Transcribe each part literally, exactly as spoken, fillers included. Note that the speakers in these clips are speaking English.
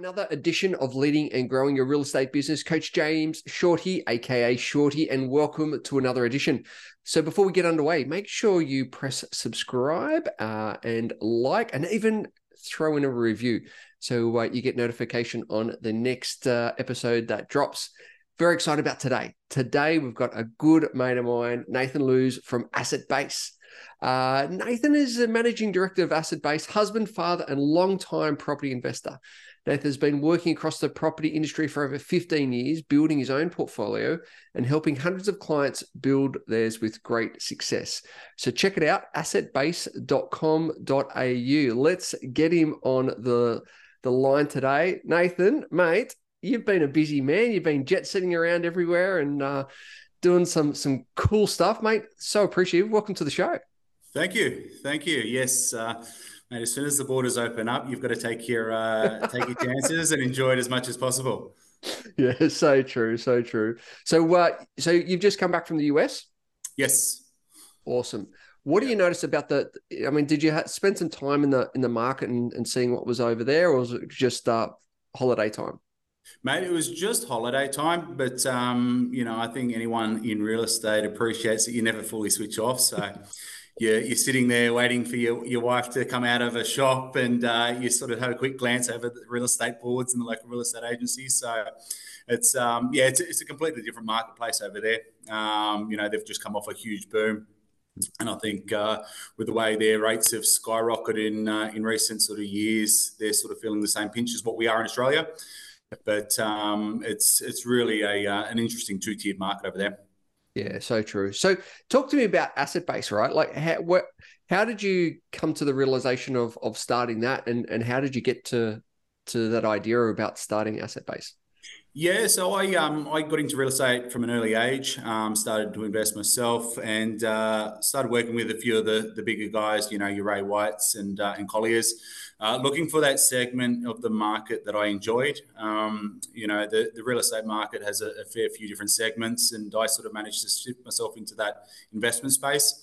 another edition of Leading and Growing Your Real Estate Business. Coach James Shorty, aka Shorty, and welcome to another edition. So before we get underway, make sure you press subscribe uh, and like, and even throw in a review so uh, you get notification on the next uh, episode that drops. Very excited about today. Today, we've got a good mate of mine, Nathan Lewis from Asset Base. Uh, Nathan is the managing director of Asset Base, husband, father, and long-time property investor. Nathan has been working across the property industry for over fifteen years, building his own portfolio and helping hundreds of clients build theirs with great success. So check it out, asset base dot com dot a u. Let's get him on the, the line today. Nathan, mate, you've been a busy man. You've been jet setting around everywhere and uh, doing some some cool stuff, mate. So appreciative. Welcome to the show. Thank you. Thank you. Yes, uh, mate, as soon as the borders open up, you've got to take your uh, take your chances and enjoy it as much as possible. Yeah, so true, so true. So, uh, so you've just come back from the U S? Yes. Awesome. What yeah. do you notice about the? I mean, did you ha- spend some time in the in the market and, and seeing what was over there, or was it just uh, holiday time? Mate, it was just holiday time, but um, you know, I think anyone in real estate appreciates that you never fully switch off. So. You're, you're sitting there waiting for your, your wife to come out of a shop and uh, you sort of have a quick glance over the real estate boards and the local real estate agencies. So it's, um, yeah, it's, it's a completely different marketplace over there. Um, you know, they've just come off a huge boom. And I think uh, with the way their rates have skyrocketed in, uh, in recent sort of years, they're sort of feeling the same pinch as what we are in Australia. But um, it's, it's really a, uh, an interesting two-tiered market over there. Yeah, so true. So talk to me about Asset Base, right? Like how, what, how did you come to the realization of, of starting that and, and how did you get to, to that idea about starting Asset Base? Yeah, so I um I got into real estate from an early age, um, started to invest myself and uh, started working with a few of the, the bigger guys, you know, your Ray Whites and, uh, and Colliers, uh, looking for that segment of the market that I enjoyed. Um, you know, the, the real estate market has a, a fair few different segments and I sort of managed to shift myself into that investment space.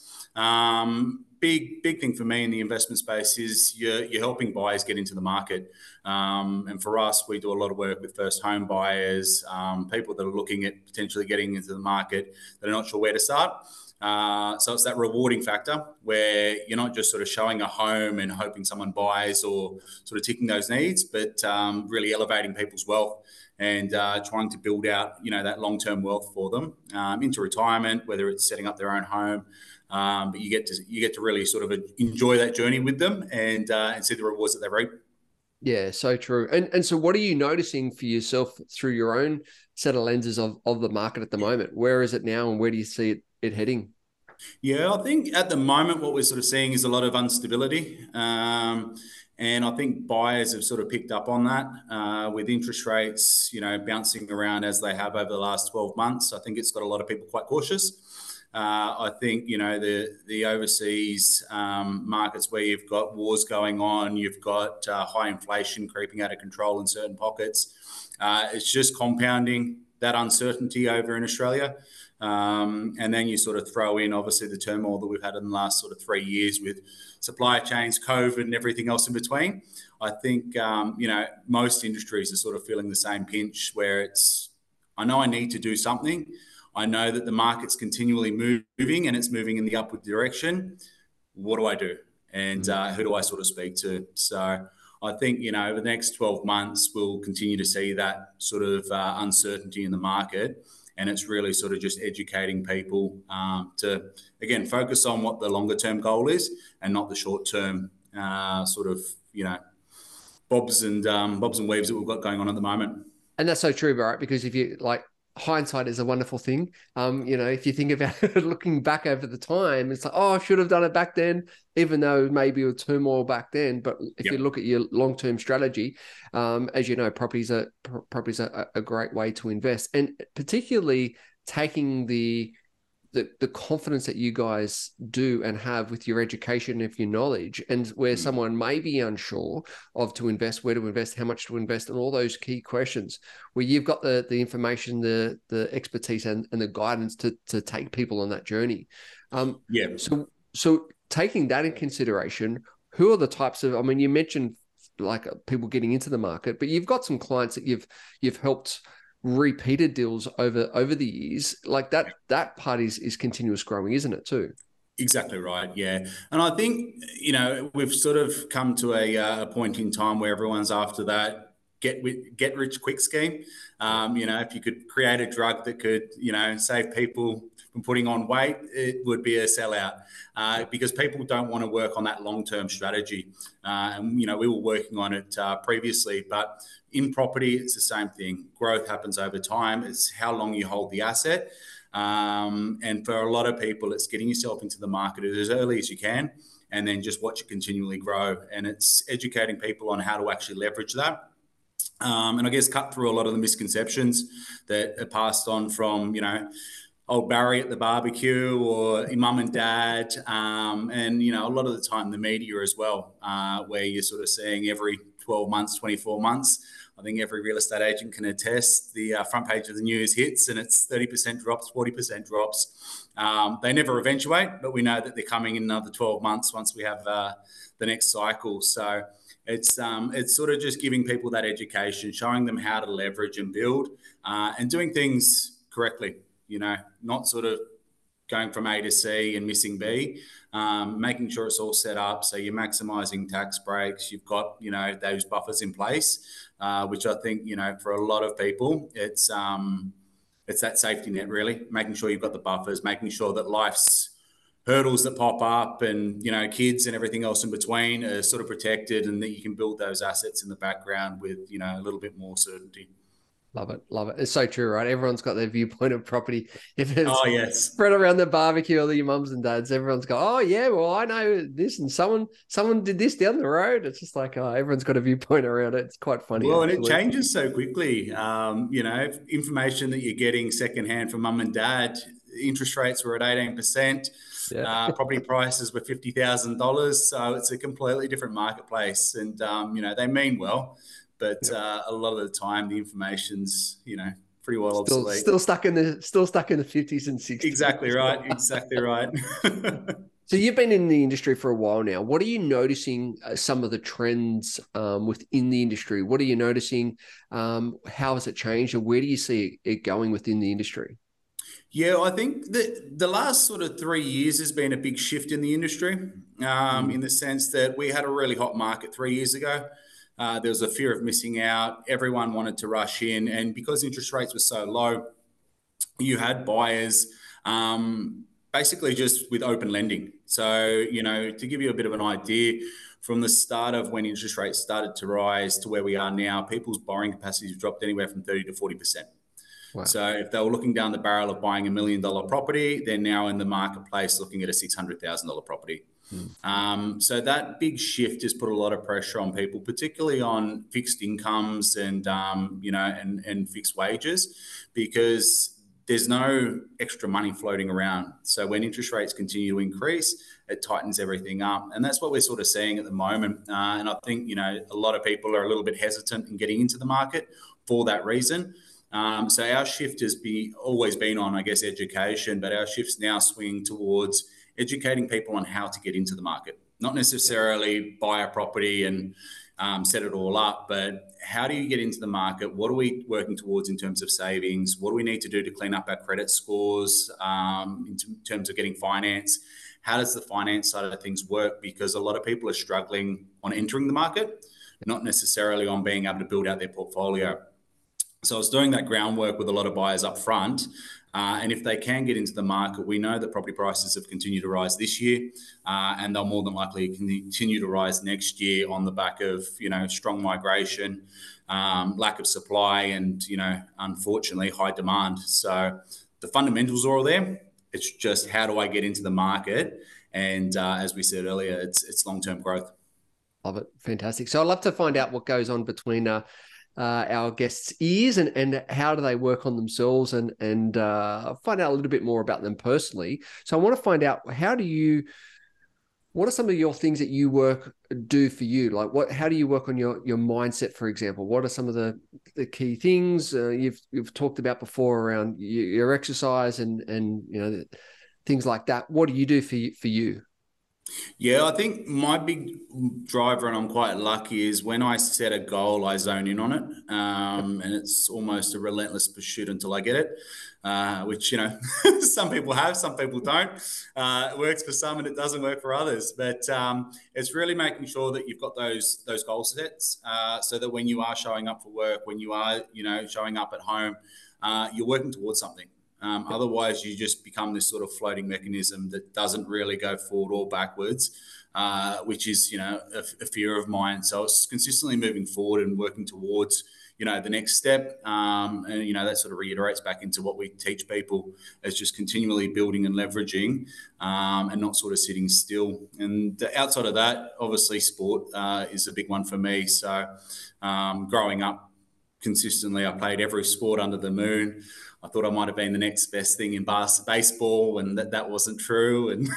Um, big, big thing for me in the investment space is you're, you're helping buyers get into the market. Um, and for us, we do a lot of work with first home buyers, um, people that are looking at potentially getting into the market that are not sure where to start. Uh, so it's that rewarding factor where you're not just sort of showing a home and hoping someone buys or sort of ticking those needs, but um, really elevating people's wealth and uh, trying to build out, you know, that long-term wealth for them um, into retirement, whether it's setting up their own home. Um, but you get to you get to really sort of enjoy that journey with them and uh, and see the rewards that they reap. Yeah, so true. And and so what are you noticing for yourself through your own set of lenses of, of the market at the moment? Where is it now and where do you see it, it heading? Yeah, I think at the moment what we're sort of seeing is a lot of instability. Um, and I think buyers have sort of picked up on that uh, with interest rates, you know, bouncing around as they have over the last twelve months. I think it's got a lot of people quite cautious. Uh, I think, you know, the, the overseas um, markets where you've got wars going on, you've got uh, high inflation creeping out of control in certain pockets. Uh, it's just compounding that uncertainty over in Australia. Um, and then you sort of throw in, obviously, the turmoil that we've had in the last sort of three years with supply chains, COVID and everything else in between. I think, um, you know, most industries are sort of feeling the same pinch where it's, I know I need to do something. I know that the market's continually moving and it's moving in the upward direction. What do I do? And uh, who do I sort of speak to? So I think, you know, over the next twelve months, we'll continue to see that sort of uh, uncertainty in the market. And it's really sort of just educating people um, to, again, focus on what the longer term goal is and not the short term uh, sort of, you know, bobs and um, bobs and weaves that we've got going on at the moment. And that's so true, right? Because if you like, hindsight is a wonderful thing. Um, you know, if you think about it, looking back over the time, it's like, oh, I should have done it back then, even though maybe it was turmoil back then. But if yep. you look at your long-term strategy, um, as you know, properties are properties are a great way to invest, and particularly taking the the the confidence that you guys do and have with your education, of your knowledge, and where mm. someone may be unsure of to invest, where to invest, how much to invest, and all those key questions, where you've got the the information, the the expertise, and, and the guidance to to take people on that journey. Um, yeah. So so taking that in consideration, who are the types of? I mean, you mentioned like people getting into the market, but you've got some clients that you've you've helped repeated deals over over the years. Like that that part is is continuous growing, isn't it too? Exactly right. Yeah. And I think, you know, we've sort of come to a, uh, a point in time where everyone's after that get get rich quick scheme. Um, you know, if you could create a drug that could, you know, save people from putting on weight, it would be a sellout uh, because people don't want to work on that long-term strategy. Uh, and, you know, we were working on it uh, previously, but in property, it's the same thing. Growth happens over time. It's how long you hold the asset. Um, and for a lot of people, it's getting yourself into the market as early as you can, and then just watch it continually grow. And it's educating people on how to actually leverage that. Um, and I guess cut through a lot of the misconceptions that are passed on from, you know, old Barry at the barbecue or your mum and dad. Um, and, you know, a lot of the time the media as well, uh, where you're sort of seeing every twelve months, twenty-four months, I think every real estate agent can attest the uh, front page of the news hits and it's thirty percent drops, forty percent drops. Um, they never eventuate, but we know that they're coming in another twelve months once we have uh, the next cycle. So it's um, it's sort of just giving people that education, showing them how to leverage and build uh, and doing things correctly, you know, not sort of going from A to C and missing B, um, making sure it's all set up. So you're maximizing tax breaks. You've got, you know, those buffers in place, uh, which I think, you know, for a lot of people, it's um, it's that safety net, really, making sure you've got the buffers, making sure that life's hurdles that pop up and, you know, kids and everything else in between are sort of protected and that you can build those assets in the background with, you know, a little bit more certainty. Love it. Love it. It's so true, right? Everyone's got their viewpoint of property. If it's oh, yes. spread around the barbecue or your mums and dads, everyone's go, oh, yeah, well, I know this and someone someone did this down the road. It's just like, oh, everyone's got a viewpoint around it. It's quite funny. Well, actually. And it changes so quickly. Um, you know, information that you're getting secondhand from mum and dad, interest rates were at eighteen percent. Yeah. Uh, property prices were fifty thousand dollars. So it's a completely different marketplace. And, um, you know, they mean well. But yep. uh, a lot of the time, the information's, you know, pretty well still, obsolete. Still stuck in the still stuck in the fifties and sixties. Exactly right. Exactly right. So you've been in the industry for a while now. What are you noticing? Uh, some of the trends um, within the industry. What are you noticing? Um, how has it changed, and where do you see it going within the industry? Yeah, I think that the last sort of three years has been a big shift in the industry, um, mm. in the sense that we had a really hot market three years ago. Uh, there was a fear of missing out. Everyone wanted to rush in. And because interest rates were so low, you had buyers um, basically just with open lending. So, you know, to give you a bit of an idea, from the start of when interest rates started to rise to where we are now, people's borrowing capacity has dropped anywhere from thirty to forty percent. Wow. So if they were looking down the barrel of buying a million dollar property, they're now in the marketplace looking at a six hundred thousand dollars property. Hmm. Um, so that big shift has put a lot of pressure on people, particularly on fixed incomes and, um, you know, and, and fixed wages, because there's no extra money floating around. So when interest rates continue to increase, it tightens everything up. And that's what we're sort of seeing at the moment. Uh, and I think, you know, a lot of people are a little bit hesitant in getting into the market for that reason. Um, so our shift has be, always been on, I guess, education, but our shift's now swinging towards educating people on how to get into the market, not necessarily buy a property and um, set it all up, but how do you get into the market? What are we working towards in terms of savings? What do we need to do to clean up our credit scores um, in t- terms of getting finance? How does the finance side of things work? Because a lot of people are struggling on entering the market, not necessarily on being able to build out their portfolio. So I was doing that groundwork with a lot of buyers up front. Uh, and if they can get into the market, we know that property prices have continued to rise this year, uh, and they'll more than likely continue to rise next year on the back of, you know, strong migration, um, lack of supply, and, you know, unfortunately, high demand. So the fundamentals are all there. It's just how do I get into the market? And uh, as we said earlier, it's it's long-term growth. Love it. Fantastic. So I'd love to find out what goes on between uh, Uh, our guests' ears and, and how do they work on themselves and and uh, find out a little bit more about them personally. So I want to find out, how do you, what are some of your things that you work do for you? Like what, how do you work on your your mindset, for example? What are some of the, the key things uh, you've you've talked about before around your, your exercise and and you know things like that? What do you do for you, for you? Yeah, I think my big driver, and I'm quite lucky, is when I set a goal, I zone in on it. Yep. Um, and it's almost a relentless pursuit until I get it, uh, which, you know, some people have, some people don't. Uh, it works for some and it doesn't work for others. But um, it's really making sure that you've got those those goal sets uh, so that when you are showing up for work, when you are, you know, showing up at home, uh, you're working towards something. Um, Yep. otherwise, you just become this sort of floating mechanism that doesn't really go forward or backwards, uh, which is, you know, a, a fear of mine. So it's consistently moving forward and working towards, you know, the next step. Um, and, you know, that sort of reiterates back into what we teach people as just continually building and leveraging um, and not sort of sitting still. And outside of that, obviously, sport uh, is a big one for me. So um, growing up, consistently, I played every sport under the moon. I thought I might have been the next best thing in bas- baseball, and that, that wasn't true. And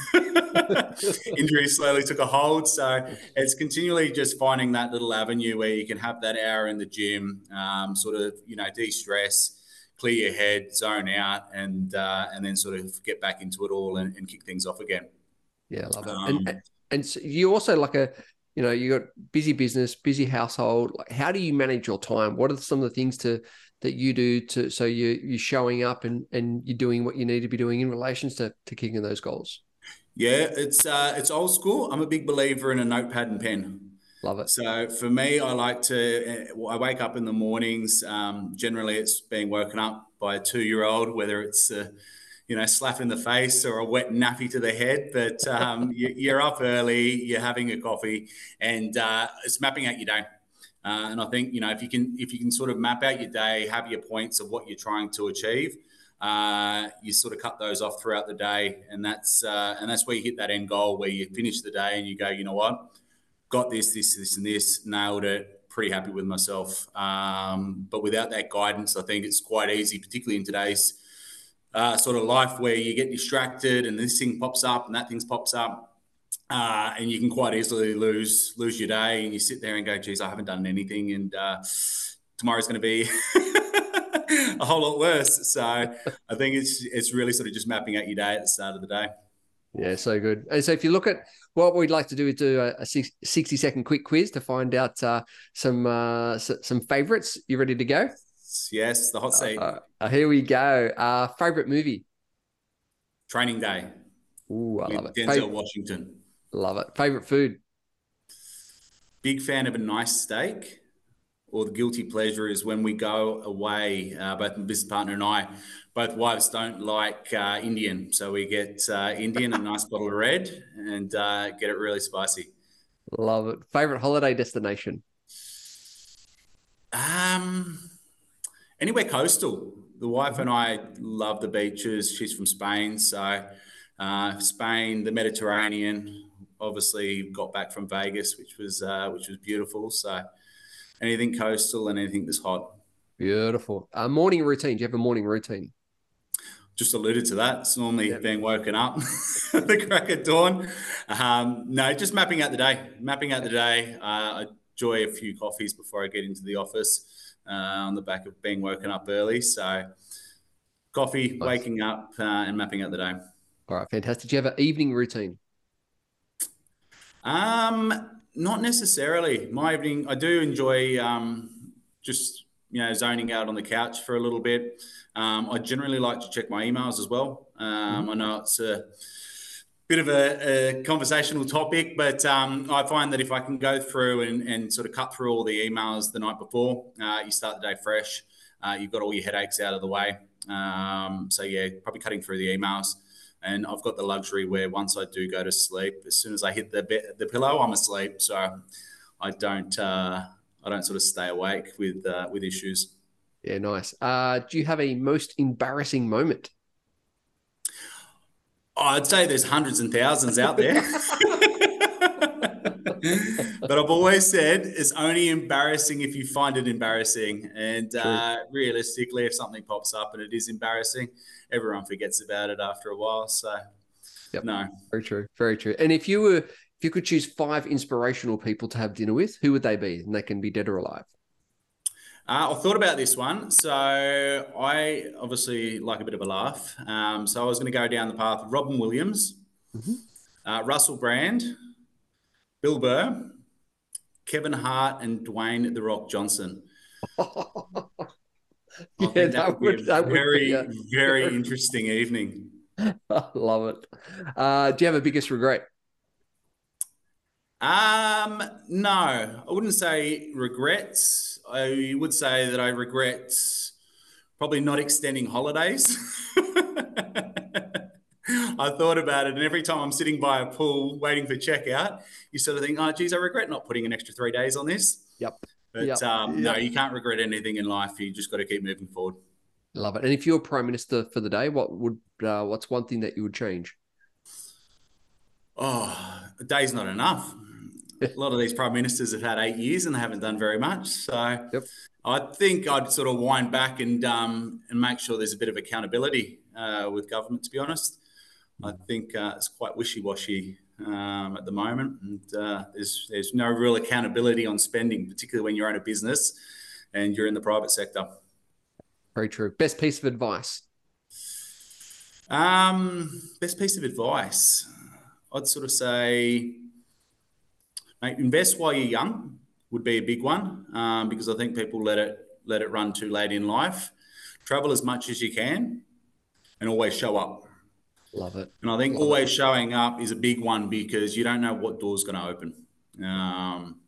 injuries slowly took a hold. So it's continually just finding that little avenue where you can have that hour in the gym, um, sort of, you know, de-stress, clear your head, zone out, and uh, and then sort of get back into it all and, and kick things off again. Yeah, I love it. And Um, and so you also like a, you know, you got busy business, busy household. Like, how do you manage your time? What are some of the things to that you do to so you you're showing up and and you're doing what you need to be doing in relations to to kicking those goals? yeah, it's uh, it's old school. I'm a big believer in a notepad and pen. Love it. So for me, I like to, I wake up in the mornings. Um, generally, it's being woken up by a two year old, whether it's a, you know, slap in the face or a wet nappy to the head. But um, you, you're up early, you're having a coffee, and uh, it's mapping out your day. Uh, and I think, you know, if you can if you can sort of map out your day, have your points of what you're trying to achieve, uh, you sort of cut those off throughout the day, and that's uh, and that's where you hit that end goal where you finish the day and you go, you know what, got this, this, this, and this, nailed it. Pretty happy with myself. Um, but without that guidance, I think it's quite easy, particularly in today's uh, sort of life where you get distracted and this thing pops up and that thing pops up. Uh, and you can quite easily lose lose your day, and you sit there and go, "Geez, I haven't done anything," and uh, tomorrow's going to be a whole lot worse. So I think it's it's really sort of just mapping out your day at the start of the day. Yeah, so good. And so if you look at what we'd like to do is do a, a sixty second quick quiz to find out uh, some uh, some favorites. You ready to go? Yes, the hot seat. Uh, uh, here we go. Uh, favorite movie? Training Day Ooh, I love with it. Denzel Fav- Washington. love it. Favorite food? Big fan of a nice steak, or the guilty pleasure is when we go away, uh, both my business partner and I, both wives don't like uh, Indian. So we get uh, Indian, a nice bottle of red, and uh, get it really spicy. Love it. Favorite holiday destination? Um, Anywhere coastal. The wife and I love the beaches. She's from Spain. So uh, Spain, the Mediterranean, obviously got back from Vegas, which was uh, which was beautiful. So anything coastal and anything that's hot. Beautiful. Uh, morning routine. Do you have a morning routine? Just alluded to that. It's normally Yeah. being woken up at the crack of dawn. Um, no, just mapping out the day. Mapping out the day. Uh, I enjoy a few coffees before I get into the office uh, on the back of being woken up early. So coffee, Nice. waking up, uh, and mapping out the day. All right, fantastic. Do you have an evening routine? Um, Not necessarily. My evening, I do enjoy um, just you know zoning out on the couch for a little bit. Um, I generally like to check my emails as well. Um, Mhm. I know it's a bit of a, a conversational topic, but um, I find that if I can go through and, and sort of cut through all the emails the night before, uh, you start the day fresh. Uh, you've got all your headaches out of the way. Um, so yeah, probably cutting through the emails. And I've got the luxury where once I do go to sleep, as soon as I hit the bed, the pillow, I'm asleep. So I don't uh, I don't sort of stay awake with uh, with issues. Yeah, nice. Uh, do you have a most embarrassing moment? I'd say there's hundreds and thousands out there. But I've always said it's only embarrassing if you find it embarrassing. And True. uh, realistically, if something pops up and it is embarrassing, everyone forgets about it after a while. So, Yep. no. Very true. Very true. And if you were, if you could choose five inspirational people to have dinner with, who would they be? And they can be dead or alive. Uh, I thought about this one. So I obviously like a bit of a laugh. Um, so I was going to go down the path of Robin Williams, Mhm. Uh, Russell Brand, Bill Burr, Kevin Hart, and Dwayne The Rock Johnson. I Yeah, think that that would be would a that would be very, a very interesting evening. I love it. Uh, do you have a biggest regret? Um, no, I wouldn't say regrets. I would say that I regret probably not extending holidays. I thought about it, and every time I'm sitting by a pool waiting for checkout, you sort of think, oh, geez, I regret not putting an extra three days on this. Yep. But Yep. um, Yep. no, you can't regret anything in life. You just got to keep moving forward. Love it. And if you're Prime Minister for the day, what would uh, what's one thing that you would change? Oh, a day's not enough. A lot of these prime ministers have had eight years and they haven't done very much. So Yep. I think I'd sort of wind back and um, and make sure there's a bit of accountability uh, with government, to be honest. I think uh, it's quite wishy-washy um, at the moment, and uh, there's there's no real accountability on spending, particularly when you own a business and you're in the private sector. Very true. Best piece of advice? Um, best piece of advice, I'd sort of say, mate, invest while you're young would be a big one, um, because I think people let it let it run too late in life. Travel as much as you can, and always show up. Love it. And I think Love always it. showing up is a big one because you don't know what door's going to open. Um,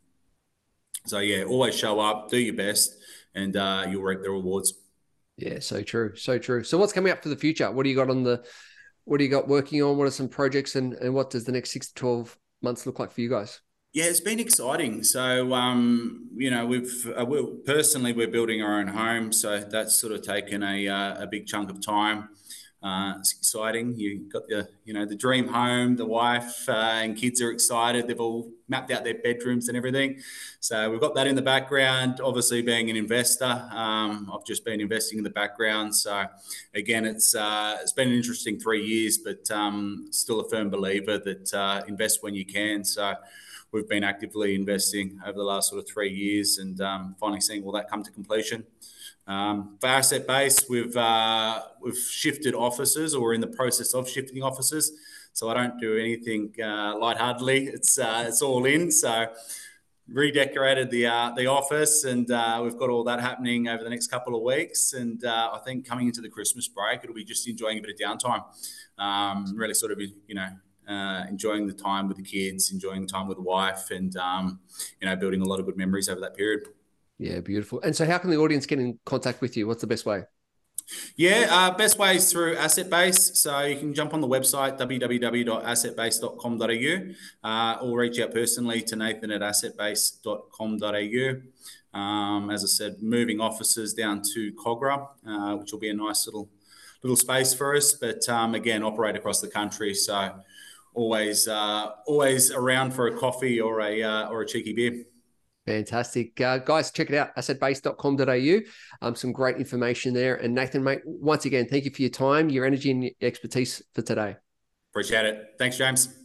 so yeah, always show up, do your best, and uh, you'll reap the rewards. Yeah, so true, so true. So what's coming up for the future? What do you got on the? What do you got working on? What are some projects, and and what does the next six to twelve months look like for you guys? Yeah, it's been exciting. So, um, you know, we've uh, we're, personally we're building our own home, so that's sort of taken a uh, a big chunk of time. Uh, it's exciting. You got the you know the dream home. The wife uh, and kids are excited. They've all mapped out their bedrooms and everything. So we've got that in the background. Obviously, being an investor, um, I've just been investing in the background. So again, it's uh, it's been an interesting three years, but um, still a firm believer that uh, invest when you can. So we've been actively investing over the last sort of three years and um, finally seeing all that come to completion. Um, for Asset Base, we've uh, we've shifted offices, or we're in the process of shifting offices. So I don't do anything uh, lightheartedly. It's uh, it's all in. So redecorated the uh, the office, and uh, we've got all that happening over the next couple of weeks. And uh, I think coming into the Christmas break, it'll be just enjoying a bit of downtime. Um, really sort of you know. Uh, enjoying the time with the kids, enjoying time with the wife, and um, you know, building a lot of good memories over that period. Yeah, beautiful. And so how can the audience get in contact with you? What's the best way? Yeah, uh, best way is through Asset Base. So you can jump on the website, w w w dot asset base dot com dot a u, uh, or reach out personally to Nathan at asset base dot com dot a u. Um, as I said, moving offices down to Cogra, uh, which will be a nice little little space for us. But um, again, operate across the country. So always uh, always around for a coffee or a uh, or a cheeky beer. Fantastic. Uh, guys, check it out, asset base dot com dot a u. Um, some great information there. And Nathan, mate, once again, thank you for your time, your energy and your expertise for today. Appreciate it. Thanks, James.